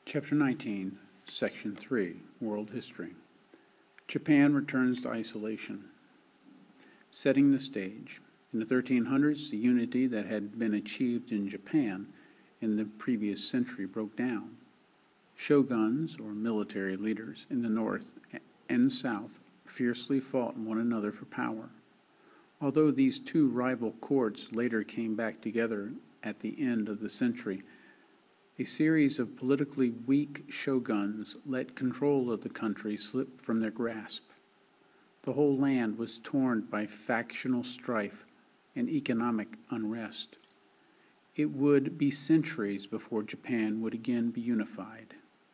Chapter 19, Section 3, World History. Japan returns to isolation. Setting the stage. In the 1300s, the unity that had been achieved in Japan in the previous century broke down. Shoguns, or military leaders, in the north and south fiercely fought one another for power. Although these two rival courts later came back together at the end of the century, a series of politically weak shoguns let control of the country slip from their grasp. The whole land was torn by factional strife and economic unrest. It would be centuries before Japan would again be unified.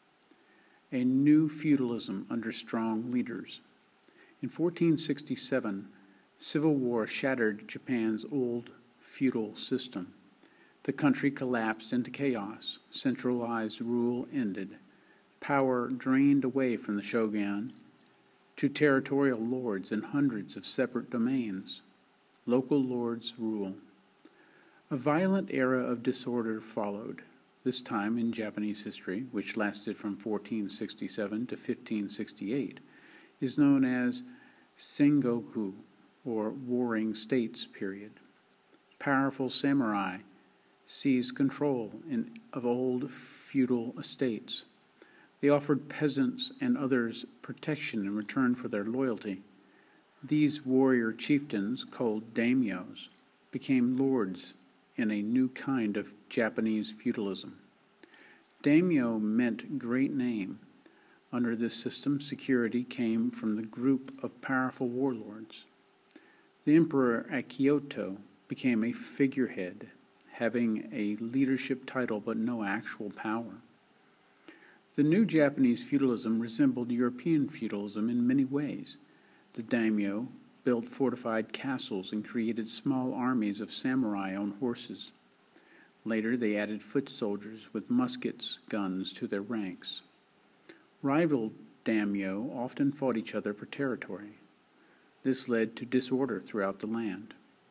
A new feudalism under strong leaders. In 1467, civil war shattered Japan's old feudal system. The country collapsed into chaos. Centralized rule ended. Power drained away from the shogun to territorial lords and hundreds of separate domains. Local lords rule. A violent era of disorder followed, this time in Japanese history, which lasted from 1467 to 1568, is known as Sengoku, or Warring States period. Powerful samurai seized control of old feudal estates. They offered peasants and others protection in return for their loyalty. These warrior chieftains, called daimyos, became lords in a new kind of Japanese feudalism. Daimyo meant great name. Under this system, security came from the group of powerful warlords. The emperor at Kyoto became a figurehead, having a leadership title but no actual power. The new Japanese feudalism resembled European feudalism in many ways. The daimyo built fortified castles and created small armies of samurai on horses. Later, they added foot soldiers with muskets, guns to their ranks. Rival daimyo often fought each other for territory. This led to disorder throughout the land.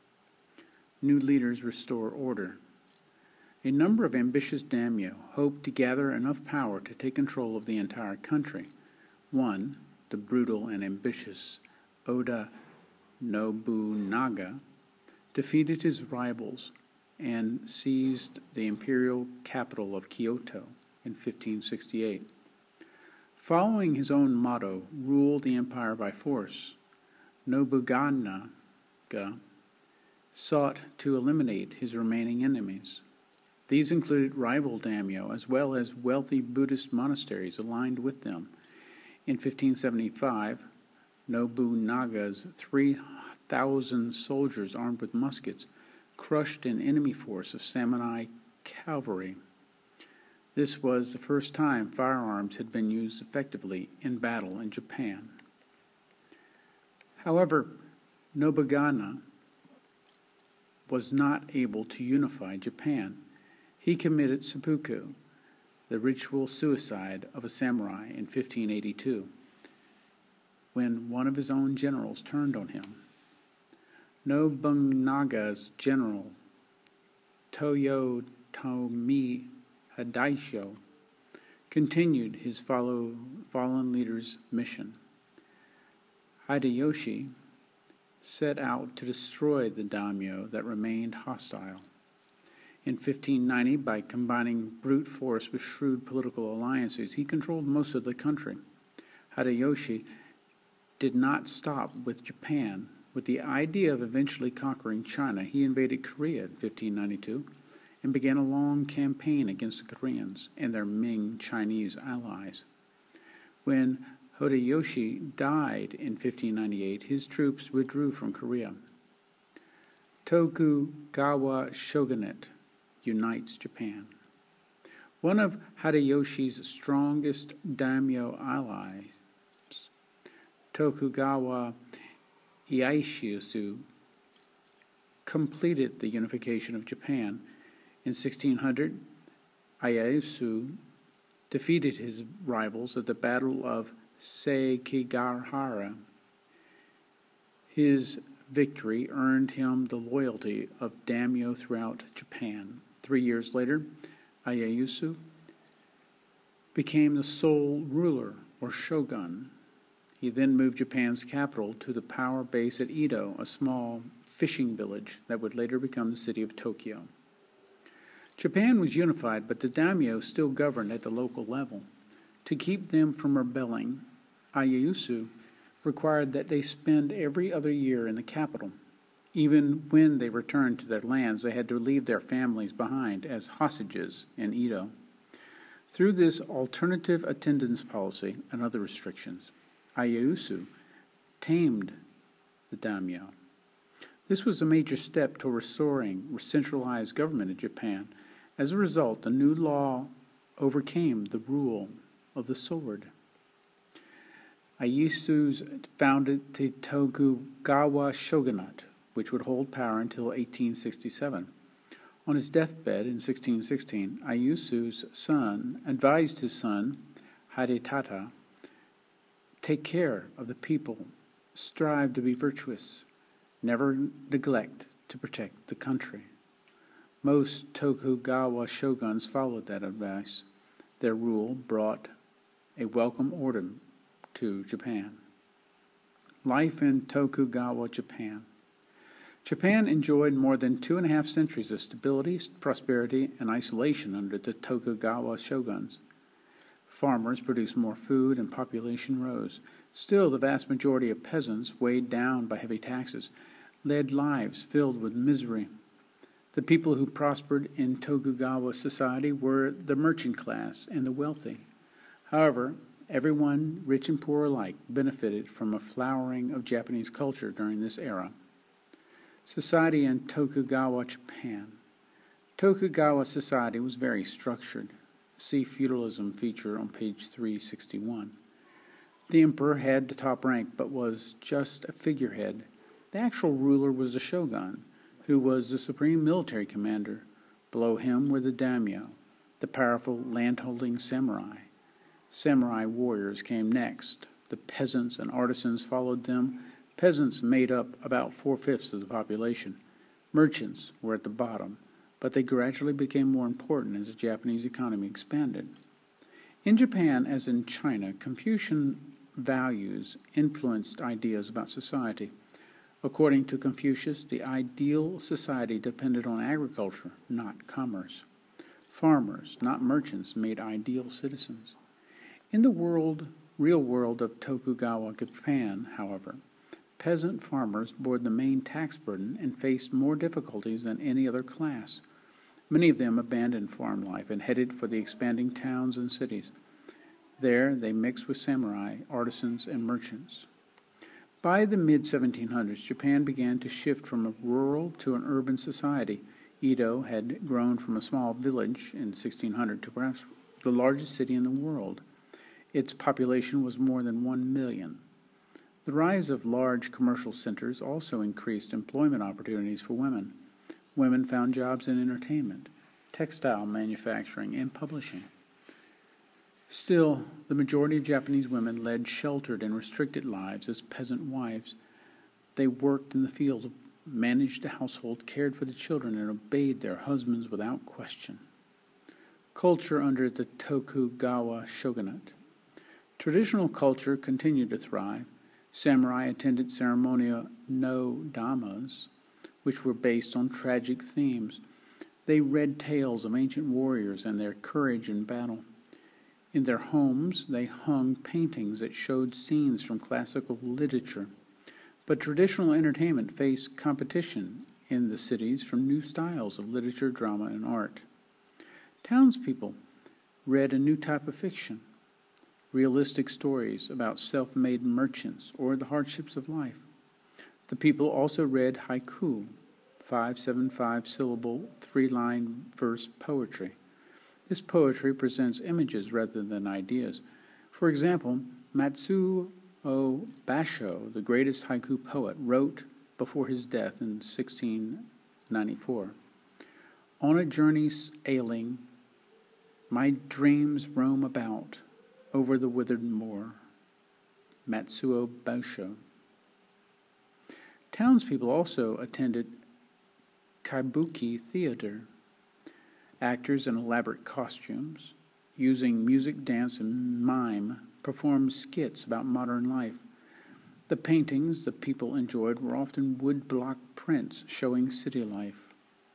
New leaders restore order. A number of ambitious daimyo hoped to gather enough power to take control of the entire country. One, the brutal and ambitious Oda Nobunaga, defeated his rivals and seized the imperial capital of Kyoto in 1568. Following his own motto, rule the empire by force, Nobunaga sought to eliminate his remaining enemies. These included rival daimyo as well as wealthy Buddhist monasteries aligned with them. In 1575, Nobunaga's 3,000 soldiers armed with muskets crushed an enemy force of samurai cavalry. This was the first time firearms had been used effectively in battle in Japan. However, Nobunaga was not able to unify Japan. He committed seppuku, the ritual suicide of a samurai, in 1582, when one of his own generals turned on him. Nobunaga's general, Toyotomi Hideyoshi, continued his fallen leader's mission. Hideyoshi set out to destroy the daimyo that remained hostile. In 1590, by combining brute force with shrewd political alliances, he controlled most of the country. Hideyoshi did not stop with Japan. With the idea of eventually conquering China, he invaded Korea in 1592 and began a long campaign against the Koreans and their Ming Chinese allies. When Hideyoshi died in 1598, his troops withdrew from Korea. Tokugawa Shogunate unites Japan. One of Hideyoshi's strongest daimyo allies, Tokugawa Ieyasu, completed the unification of Japan. In 1600, Ieyasu defeated his rivals at the Battle of Sekigahara. His victory earned him the loyalty of daimyo throughout Japan. 3 years later, Ieyasu became the sole ruler, or shogun. He then moved Japan's capital to the power base at Edo, a small fishing village that would later become the city of Tokyo. Japan was unified, but the daimyo still governed at the local level. To keep them from rebelling, Ieyasu required that they spend every other year in the capital. Even when they returned to their lands, they had to leave their families behind as hostages in Edo. Through this alternative attendance policy and other restrictions, Ieyasu tamed the daimyo. This was a major step toward restoring centralized government in Japan. As a result, the new law overcame the rule of the sword. Ieyasu founded the Tokugawa shogunate, which would hold power until 1867. On his deathbed in 1616, Ieyasu's son advised his son, Hidetada, take care of the people, strive to be virtuous, never neglect to protect the country. Most Tokugawa shoguns followed that advice. Their rule brought a welcome order to Japan. Life in Tokugawa Japan. Japan enjoyed more than 2.5 centuries of stability, prosperity, and isolation under the Tokugawa shoguns. Farmers produced more food and population rose. Still, the vast majority of peasants, weighed down by heavy taxes, led lives filled with misery. The people who prospered in Tokugawa society were the merchant class and the wealthy. However, everyone, rich and poor alike, benefited from a flowering of Japanese culture during this era. Society in Tokugawa, Japan. Tokugawa society was very structured. See feudalism feature on page 361. The emperor had the top rank, but was just a figurehead. The actual ruler was the shogun, who was the supreme military commander. Below him were the daimyo, the powerful land-holding samurai. Samurai warriors came next. The peasants and artisans followed them. Peasants made up about 4/5 of the population. Merchants were at the bottom, but they gradually became more important as the Japanese economy expanded. In Japan, as in China, Confucian values influenced ideas about society. According to Confucius, the ideal society depended on agriculture, not commerce. Farmers, not merchants, made ideal citizens. In the real world of Tokugawa Japan, however, peasant farmers bore the main tax burden and faced more difficulties than any other class. Many of them abandoned farm life and headed for the expanding towns and cities. There they mixed with samurai, artisans, and merchants. By the mid-1700s, Japan began to shift from a rural to an urban society. Edo had grown from a small village in 1600 to perhaps the largest city in the world. Its population was more than 1 million. The rise of large commercial centers also increased employment opportunities for women. Women found jobs in entertainment, textile manufacturing, and publishing. Still, the majority of Japanese women led sheltered and restricted lives as peasant wives. They worked in the fields, managed the household, cared for the children, and obeyed their husbands without question. Culture under the Tokugawa shogunate. Traditional culture continued to thrive. Samurai attended ceremonial no-damas, which were based on tragic themes. They read tales of ancient warriors and their courage in battle. In their homes, they hung paintings that showed scenes from classical literature. But traditional entertainment faced competition in the cities from new styles of literature, drama, and art. Townspeople read a new type of fiction, realistic stories about self-made merchants or the hardships of life. The people also read haiku, 575-syllable, 3-line verse poetry. This poetry presents images rather than ideas. For example, Matsuo Basho, the greatest haiku poet, wrote before his death in 1694, "On a journey ailing, my dreams roam about over the withered moor." Matsuo Basho. Townspeople also attended kabuki theater. Actors in elaborate costumes, using music, dance, and mime, performed skits about modern life. The paintings the people enjoyed were often woodblock prints showing city life.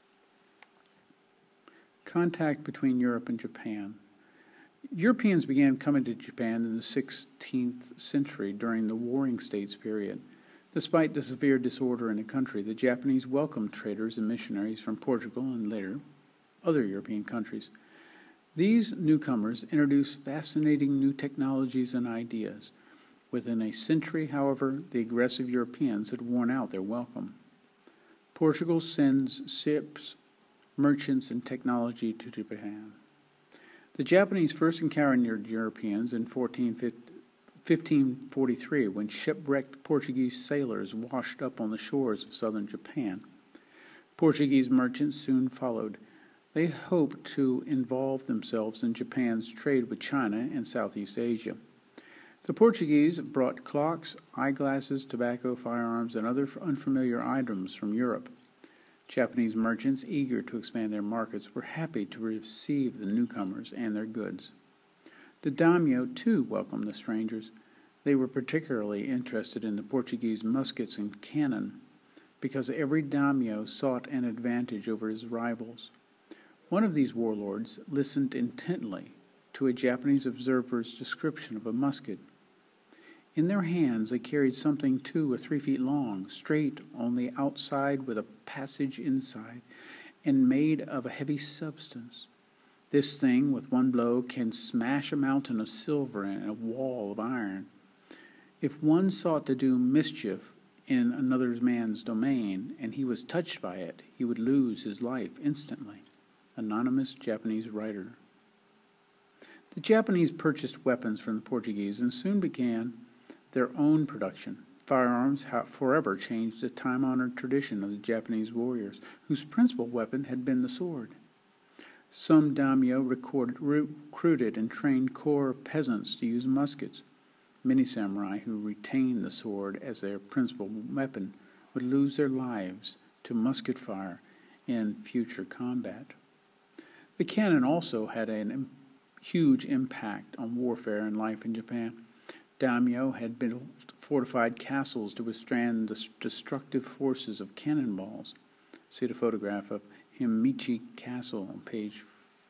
Contact between Europe and Japan. Europeans began coming to Japan in the 16th century during the Warring States period. Despite the severe disorder in the country, the Japanese welcomed traders and missionaries from Portugal and later other European countries. These newcomers introduced fascinating new technologies and ideas. Within a century, however, the aggressive Europeans had worn out their welcome. Portugal sends ships, merchants, and technology to Japan. The Japanese first encountered Europeans in 1543 when shipwrecked Portuguese sailors washed up on the shores of southern Japan. Portuguese merchants soon followed. They hoped to involve themselves in Japan's trade with China and Southeast Asia. The Portuguese brought clocks, eyeglasses, tobacco, firearms, and other unfamiliar items from Europe. Japanese merchants, eager to expand their markets, were happy to receive the newcomers and their goods. The daimyo, too, welcomed the strangers. They were particularly interested in the Portuguese muskets and cannon, because every daimyo sought an advantage over his rivals. One of these warlords listened intently to a Japanese observer's description of a musket. In their hands they carried something 2 or 3 feet long, straight on the outside with a passage inside, and made of a heavy substance. This thing, with one blow, can smash a mountain of silver and a wall of iron. If one sought to do mischief in another man's domain, and he was touched by it, he would lose his life instantly. Anonymous Japanese writer. The Japanese purchased weapons from the Portuguese and soon began their own production. Firearms have forever changed the time-honored tradition of the Japanese warriors, whose principal weapon had been the sword. Some daimyo recruited and trained corps of peasants to use muskets. Many samurai who retained the sword as their principal weapon would lose their lives to musket fire in future combat. The cannon also had a huge impact on warfare and life in Japan. Daimyo had built fortified castles to withstand the destructive forces of cannonballs. See the photograph of Himeji Castle on page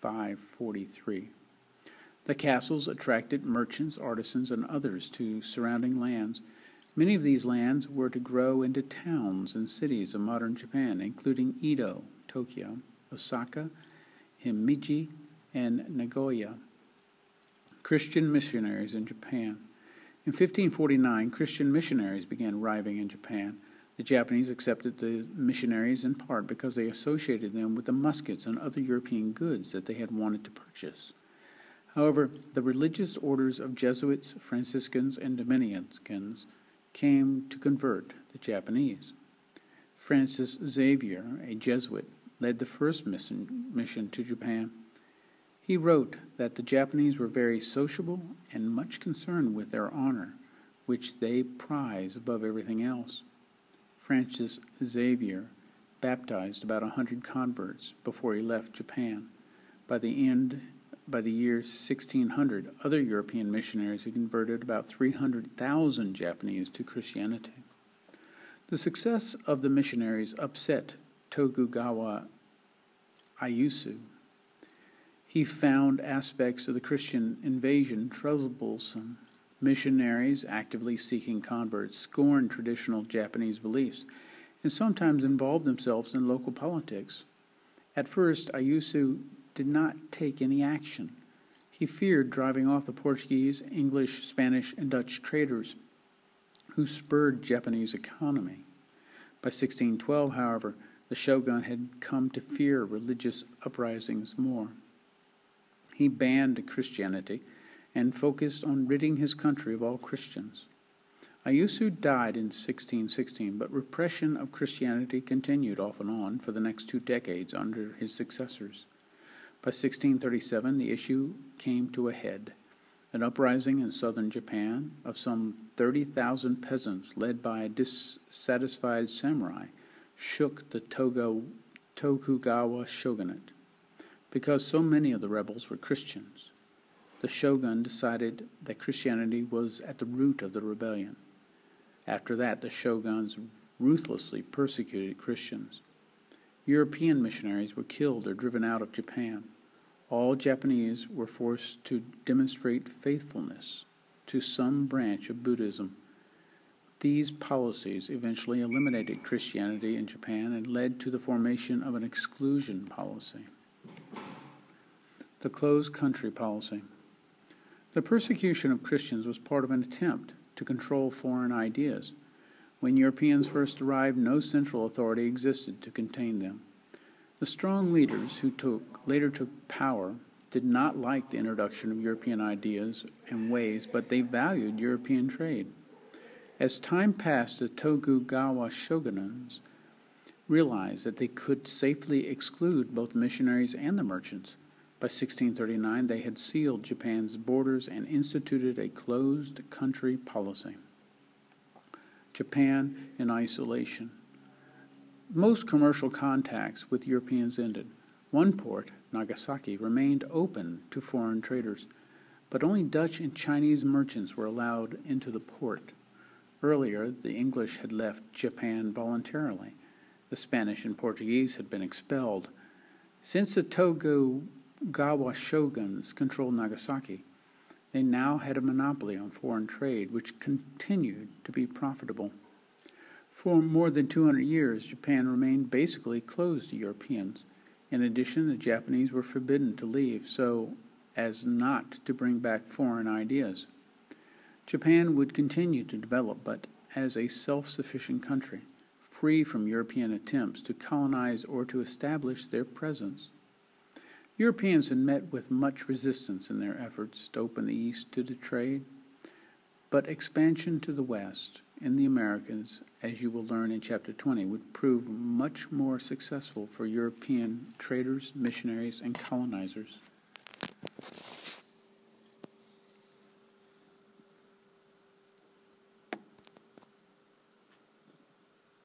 543. The castles attracted merchants, artisans, and others to surrounding lands. Many of these lands were to grow into towns and cities of modern Japan, including Edo, Tokyo, Osaka, Himeji, and Nagoya. Christian missionaries in Japan. In 1549, Christian missionaries began arriving in Japan. The Japanese accepted the missionaries in part because they associated them with the muskets and other European goods that they had wanted to purchase. However, the religious orders of Jesuits, Franciscans, and Dominicans came to convert the Japanese. Francis Xavier, a Jesuit, led the first mission to Japan. He wrote that the Japanese were very sociable and much concerned with their honor, which they prize above everything else. Francis Xavier baptized about 100 converts before he left Japan. By the year 1600, other European missionaries had converted about 300,000 Japanese to Christianity. The success of the missionaries upset Tokugawa Ieyasu. He found aspects of the Christian invasion troublesome. Missionaries, actively seeking converts, scorned traditional Japanese beliefs and sometimes involved themselves in local politics. At first, Ieyasu did not take any action. He feared driving off the Portuguese, English, Spanish, and Dutch traders who spurred Japanese economy. By 1612, however, the shogun had come to fear religious uprisings more. He banned Christianity and focused on ridding his country of all Christians. Ieyasu died in 1616, but repression of Christianity continued off and on for the next 2 decades under his successors. By 1637, the issue came to a head. An uprising in southern Japan of some 30,000 peasants led by a dissatisfied samurai shook the Tokugawa shogunate. Because so many of the rebels were Christians, the shogun decided that Christianity was at the root of the rebellion. After that, the shoguns ruthlessly persecuted Christians. European missionaries were killed or driven out of Japan. All Japanese were forced to demonstrate faithfulness to some branch of Buddhism. These policies eventually eliminated Christianity in Japan and led to the formation of an exclusion policy. The closed country policy. The persecution of Christians was part of an attempt to control foreign ideas. When Europeans first arrived, no central authority existed to contain them. The strong leaders who later took power did not like the introduction of European ideas and ways, but they valued European trade. As time passed, the Tokugawa shoguns realized that they could safely exclude both the missionaries and the merchants. By 1639, they had sealed Japan's borders and instituted a closed country policy. Japan in isolation. Most commercial contacts with Europeans ended. One port, Nagasaki, remained open to foreign traders, but only Dutch and Chinese merchants were allowed into the port. Earlier, the English had left Japan voluntarily. The Spanish and Portuguese had been expelled. Since the Tokugawa shoguns controlled Nagasaki, they now had a monopoly on foreign trade, which continued to be profitable. For more than 200 years, Japan remained basically closed to Europeans. In addition, the Japanese were forbidden to leave so as not to bring back foreign ideas. Japan would continue to develop, but as a self-sufficient country, free from European attempts to colonize or to establish their presence. Europeans had met with much resistance in their efforts to open the East to the trade, but expansion to the West in the Americas, as you will learn in Chapter 20, would prove much more successful for European traders, missionaries, and colonizers.